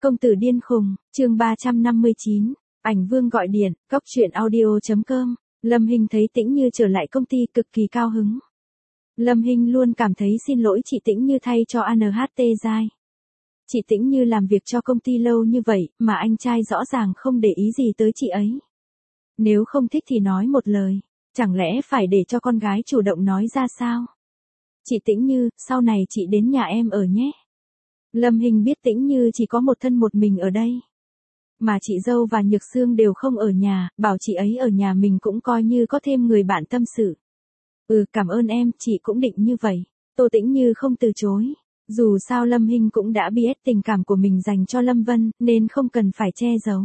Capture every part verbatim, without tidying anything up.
Công tử điên khùng, chương ba trăm năm mươi chín, ảnh vương gọi điện, cóc truyện audio chấm com. Lâm Hinh thấy Tĩnh Như trở lại công ty cực kỳ cao hứng. Lâm Hinh luôn cảm thấy xin lỗi chị Tĩnh Như thay cho a en hát tê Giai. Chị Tĩnh Như làm việc cho công ty lâu như vậy, mà anh trai rõ ràng không để ý gì tới chị ấy. Nếu không thích thì nói một lời, chẳng lẽ phải để cho con gái chủ động nói ra sao? Chị Tĩnh Như, sau này chị đến nhà em ở nhé. Lâm Hinh biết Tĩnh Như chỉ có một thân một mình ở đây. Mà chị dâu và Nhược Sương đều không ở nhà, bảo chị ấy ở nhà mình cũng coi như có thêm người bạn tâm sự. Ừ, cảm ơn em, chị cũng định như vậy. Tô Tĩnh Như không từ chối. Dù sao Lâm Hinh cũng đã biết tình cảm của mình dành cho Lâm Vân, nên không cần phải che giấu.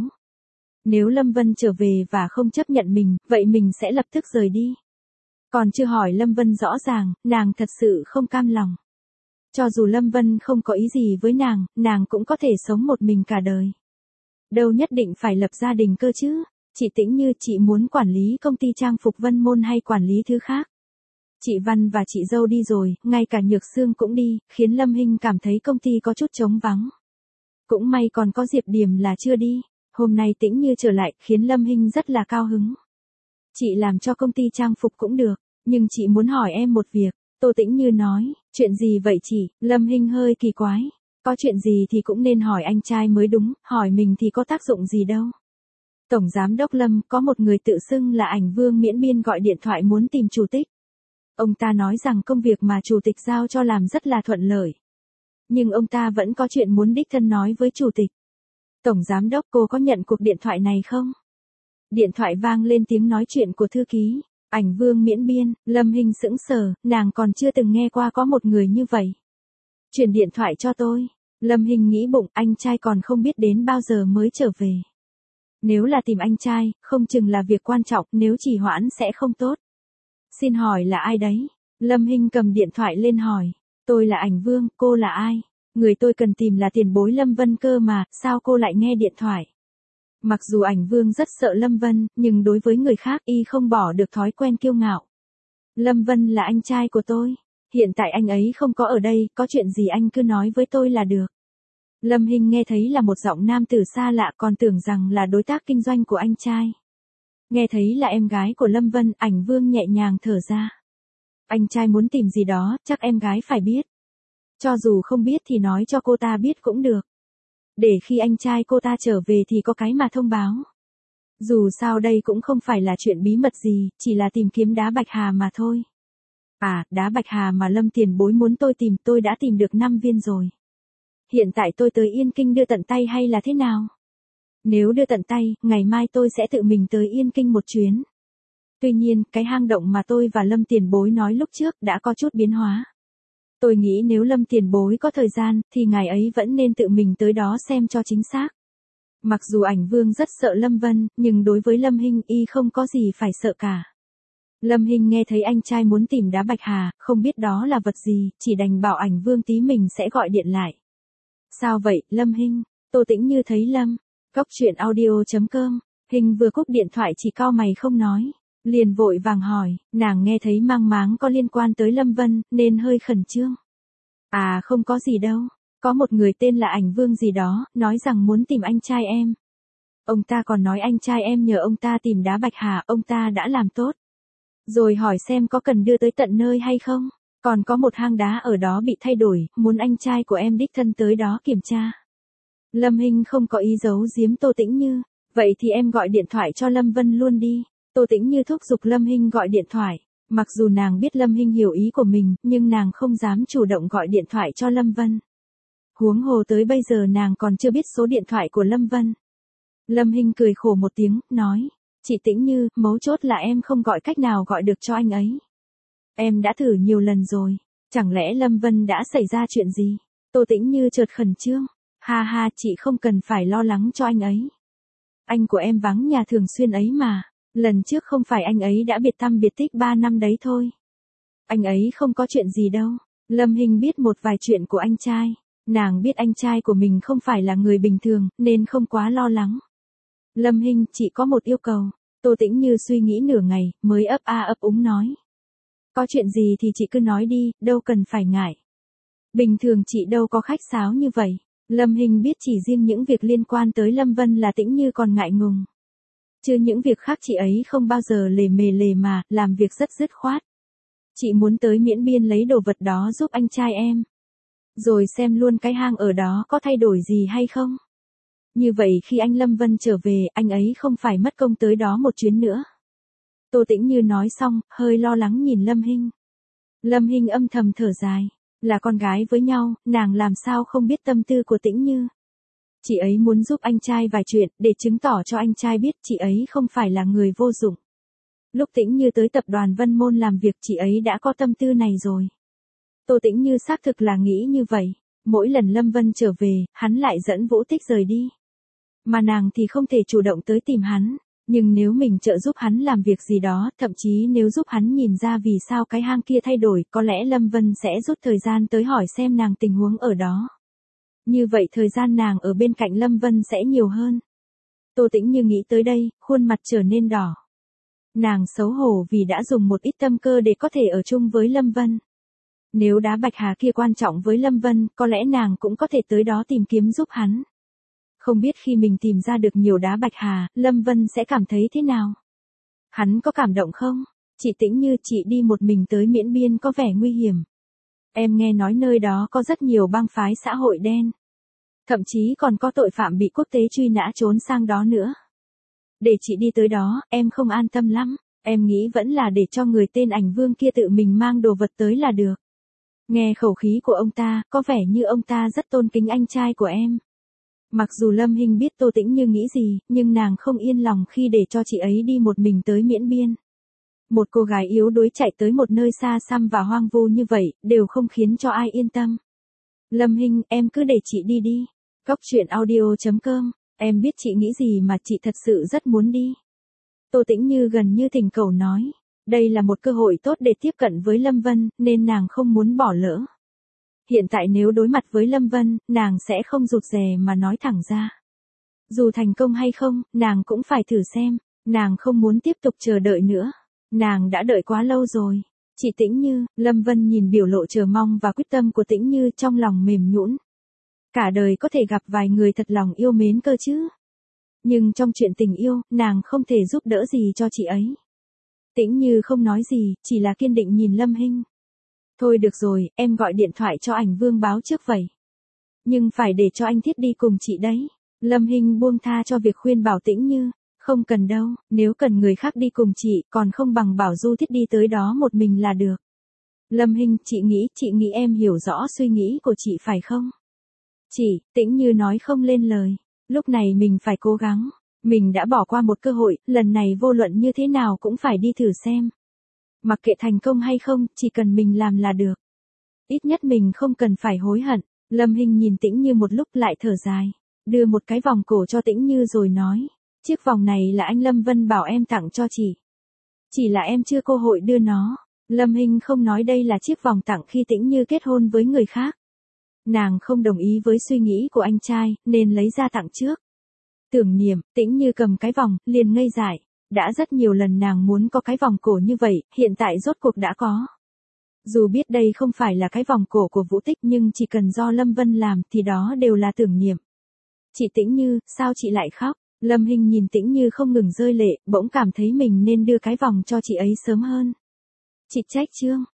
Nếu Lâm Vân trở về và không chấp nhận mình, vậy mình sẽ lập tức rời đi. Còn chưa hỏi Lâm Vân rõ ràng, nàng thật sự không cam lòng. Cho dù Lâm Vân không có ý gì với nàng, nàng cũng có thể sống một mình cả đời. Đâu nhất định phải lập gia đình cơ chứ. Chị Tĩnh Như, chị muốn quản lý công ty trang phục Vân Môn hay quản lý thứ khác? Chị Văn và chị dâu đi rồi, ngay cả Nhược Sương cũng đi, khiến Lâm Hinh cảm thấy công ty có chút trống vắng. Cũng may còn có Diệp Điềm là chưa đi. Hôm nay Tĩnh Như trở lại, khiến Lâm Hinh rất là cao hứng. Chị làm cho công ty trang phục cũng được, nhưng chị muốn hỏi em một việc. Tô Tĩnh Như nói, chuyện gì vậy chị? Lâm Hinh hơi kỳ quái. Có chuyện gì thì cũng nên hỏi anh trai mới đúng, hỏi mình thì có tác dụng gì đâu. Tổng Giám đốc Lâm, có một người tự xưng là ảnh vương miễn biên gọi điện thoại muốn tìm chủ tịch. Ông ta nói rằng công việc mà chủ tịch giao cho làm rất là thuận lợi. Nhưng ông ta vẫn có chuyện muốn đích thân nói với chủ tịch. Tổng Giám đốc, cô có nhận cuộc điện thoại này không? Điện thoại vang lên tiếng nói chuyện của thư ký. Ảnh vương miễn biên. Lâm Hinh sững sờ, nàng còn chưa từng nghe qua có một người như vậy. Chuyển điện thoại cho tôi. Lâm Hinh nghĩ bụng, anh trai còn không biết đến bao giờ mới trở về. Nếu là tìm anh trai, không chừng là việc quan trọng, nếu trì hoãn sẽ không tốt. Xin hỏi là ai đấy? Lâm Hinh cầm điện thoại lên hỏi. Tôi là ảnh vương, cô là ai? Người tôi cần tìm là tiền bối Lâm Vân cơ mà, sao cô lại nghe điện thoại? Mặc dù ảnh vương rất sợ Lâm Vân, nhưng đối với người khác y không bỏ được thói quen kiêu ngạo. Lâm Vân là anh trai của tôi. Hiện tại anh ấy không có ở đây, có chuyện gì anh cứ nói với tôi là được. Lâm Hinh nghe thấy là một giọng nam tử xa lạ, còn tưởng rằng là đối tác kinh doanh của anh trai. Nghe thấy là em gái của Lâm Vân, ảnh vương nhẹ nhàng thở ra. Anh trai muốn tìm gì đó, chắc em gái phải biết. Cho dù không biết thì nói cho cô ta biết cũng được. Để khi anh trai cô ta trở về thì có cái mà thông báo. Dù sao đây cũng không phải là chuyện bí mật gì, chỉ là tìm kiếm đá bạch hà mà thôi. À, đá bạch hà mà Lâm tiền bối muốn tôi tìm, tôi đã tìm được năm viên rồi. Hiện tại tôi tới Yên Kinh đưa tận tay hay là thế nào? Nếu đưa tận tay, ngày mai tôi sẽ tự mình tới Yên Kinh một chuyến. Tuy nhiên, cái hang động mà tôi và Lâm tiền bối nói lúc trước đã có chút biến hóa. Tôi nghĩ nếu Lâm tiền bối có thời gian, thì ngài ấy vẫn nên tự mình tới đó xem cho chính xác. Mặc dù ảnh vương rất sợ Lâm Vân, nhưng đối với Lâm Hinh y không có gì phải sợ cả. Lâm Hinh nghe thấy anh trai muốn tìm đá bạch hà, không biết đó là vật gì, chỉ đành bảo ảnh vương tí mình sẽ gọi điện lại. Sao vậy, Lâm Hinh? Tô Tĩnh Như thấy Lâm. Cóc truyện audio chấm com. Hinh vừa cúp điện thoại chỉ cau mày không nói. Liền vội vàng hỏi, nàng nghe thấy mang máng có liên quan tới Lâm Vân, nên hơi khẩn trương. À, không có gì đâu. Có một người tên là ảnh vương gì đó, nói rằng muốn tìm anh trai em. Ông ta còn nói anh trai em nhờ ông ta tìm đá bạch hà, ông ta đã làm tốt. Rồi hỏi xem có cần đưa tới tận nơi hay không. Còn có một hang đá ở đó bị thay đổi, muốn anh trai của em đích thân tới đó kiểm tra. Lâm Hinh không có ý giấu giếm Tô Tĩnh Như. Vậy thì em gọi điện thoại cho Lâm Vân luôn đi. Tô Tĩnh Như thúc giục Lâm Hinh gọi điện thoại. Mặc dù nàng biết Lâm Hinh hiểu ý của mình, nhưng nàng không dám chủ động gọi điện thoại cho Lâm Vân. Huống hồ tới bây giờ nàng còn chưa biết số điện thoại của Lâm Vân. Lâm Hinh cười khổ một tiếng, nói. Chị Tĩnh Như, mấu chốt là em không gọi cách nào gọi được cho anh ấy. Em đã thử nhiều lần rồi. Chẳng lẽ Lâm Vân đã xảy ra chuyện gì? Tô Tĩnh Như chợt khẩn trương. Ha ha, chị không cần phải lo lắng cho anh ấy. Anh của em vắng nhà thường xuyên ấy mà. Lần trước không phải anh ấy đã biệt tăm biệt tích ba năm đấy thôi. Anh ấy không có chuyện gì đâu. Lâm Hinh biết một vài chuyện của anh trai. Nàng biết anh trai của mình không phải là người bình thường, nên không quá lo lắng. Lâm Hinh, chị có một yêu cầu. Tô Tĩnh Như suy nghĩ nửa ngày, mới ấp a ấp úng nói. Có chuyện gì thì chị cứ nói đi, đâu cần phải ngại. Bình thường chị đâu có khách sáo như vậy. Lâm Hinh biết chỉ riêng những việc liên quan tới Lâm Vân là Tĩnh Như còn ngại ngùng. Chứ những việc khác chị ấy không bao giờ lề mề lề mà, làm việc rất dứt khoát. Chị muốn tới Miễn Biên lấy đồ vật đó giúp anh trai em. Rồi xem luôn cái hang ở đó có thay đổi gì hay không. Như vậy khi anh Lâm Vân trở về, anh ấy không phải mất công tới đó một chuyến nữa. Tô Tĩnh Như nói xong, hơi lo lắng nhìn Lâm Hinh. Lâm Hinh âm thầm thở dài. Là con gái với nhau, nàng làm sao không biết tâm tư của Tĩnh Như. Chị ấy muốn giúp anh trai vài chuyện, để chứng tỏ cho anh trai biết chị ấy không phải là người vô dụng. Lúc Tĩnh Như tới tập đoàn Vân Môn làm việc chị ấy đã có tâm tư này rồi. Tô Tĩnh Như xác thực là nghĩ như vậy. Mỗi lần Lâm Vân trở về, hắn lại dẫn Vũ Tích rời đi. Mà nàng thì không thể chủ động tới tìm hắn. Nhưng nếu mình trợ giúp hắn làm việc gì đó, thậm chí nếu giúp hắn nhìn ra vì sao cái hang kia thay đổi, có lẽ Lâm Vân sẽ rút thời gian tới hỏi xem nàng tình huống ở đó. Như vậy thời gian nàng ở bên cạnh Lâm Vân sẽ nhiều hơn. Tô Tĩnh Như nghĩ tới đây, khuôn mặt trở nên đỏ. Nàng xấu hổ vì đã dùng một ít tâm cơ để có thể ở chung với Lâm Vân. Nếu đá bạch hà kia quan trọng với Lâm Vân, có lẽ nàng cũng có thể tới đó tìm kiếm giúp hắn. Không biết khi mình tìm ra được nhiều đá bạch hà, Lâm Vân sẽ cảm thấy thế nào? Hắn có cảm động không? Chị Tĩnh Như, chị đi một mình tới Miễn Biên có vẻ nguy hiểm. Em nghe nói nơi đó có rất nhiều bang phái xã hội đen. Thậm chí còn có tội phạm bị quốc tế truy nã trốn sang đó nữa. Để chị đi tới đó, em không an tâm lắm. Em nghĩ vẫn là để cho người tên Ảnh Vương kia tự mình mang đồ vật tới là được. Nghe khẩu khí của ông ta, có vẻ như ông ta rất tôn kính anh trai của em. Mặc dù Lâm Hinh biết Tô Tĩnh Như nghĩ gì, nhưng nàng không yên lòng khi để cho chị ấy đi một mình tới Miễn Biên. Một cô gái yếu đuối chạy tới một nơi xa xăm và hoang vu như vậy, đều không khiến cho ai yên tâm. Lâm Hinh, em cứ để chị đi đi. Cóc truyện audio chấm com, em biết chị nghĩ gì mà chị thật sự rất muốn đi. Tô Tĩnh Như gần như thỉnh cầu nói. Đây là một cơ hội tốt để tiếp cận với Lâm Vân, nên nàng không muốn bỏ lỡ. Hiện tại nếu đối mặt với Lâm Vân, nàng sẽ không rụt rè mà nói thẳng ra. Dù thành công hay không, nàng cũng phải thử xem. Nàng không muốn tiếp tục chờ đợi nữa. Nàng đã đợi quá lâu rồi. Chị Tĩnh Như, Lâm Vân nhìn biểu lộ chờ mong và quyết tâm của Tĩnh Như trong lòng mềm nhũn. Cả đời có thể gặp vài người thật lòng yêu mến cơ chứ. Nhưng trong chuyện tình yêu, nàng không thể giúp đỡ gì cho chị ấy. Tĩnh Như không nói gì, chỉ là kiên định nhìn Lâm Hinh. Thôi được rồi, em gọi điện thoại cho Ảnh Vương báo trước vậy. Nhưng phải để cho anh Thiết đi cùng chị đấy. Lâm Hinh buông tha cho việc khuyên bảo Tĩnh Như. Không cần đâu, nếu cần người khác đi cùng chị, còn không bằng bảo Du Thiết đi tới đó một mình là được. Lâm Hinh, chị nghĩ, chị nghĩ em hiểu rõ suy nghĩ của chị phải không? Chị, Tĩnh Như nói không lên lời. Lúc này mình phải cố gắng. Mình đã bỏ qua một cơ hội, lần này vô luận như thế nào cũng phải đi thử xem. Mặc kệ thành công hay không, chỉ cần mình làm là được. Ít nhất mình không cần phải hối hận. Lâm Hinh nhìn Tĩnh Như một lúc lại thở dài. Đưa một cái vòng cổ cho Tĩnh Như rồi nói. Chiếc vòng này là anh Lâm Vân bảo em tặng cho chị. Chỉ là em chưa cơ hội đưa nó. Lâm Hinh không nói đây là chiếc vòng tặng khi Tĩnh Như kết hôn với người khác. Nàng không đồng ý với suy nghĩ của anh trai, nên lấy ra tặng trước. Tưởng niệm, Tĩnh Như cầm cái vòng, liền ngây dại. Đã rất nhiều lần nàng muốn có cái vòng cổ như vậy, hiện tại rốt cuộc đã có. Dù biết đây không phải là cái vòng cổ của Vũ Tích nhưng chỉ cần do Lâm Vân làm thì đó đều là tưởng niệm. Chị Tĩnh Như, sao chị lại khóc? Lâm Hinh nhìn Tĩnh Như không ngừng rơi lệ, bỗng cảm thấy mình nên đưa cái vòng cho chị ấy sớm hơn. Chị trách Trương,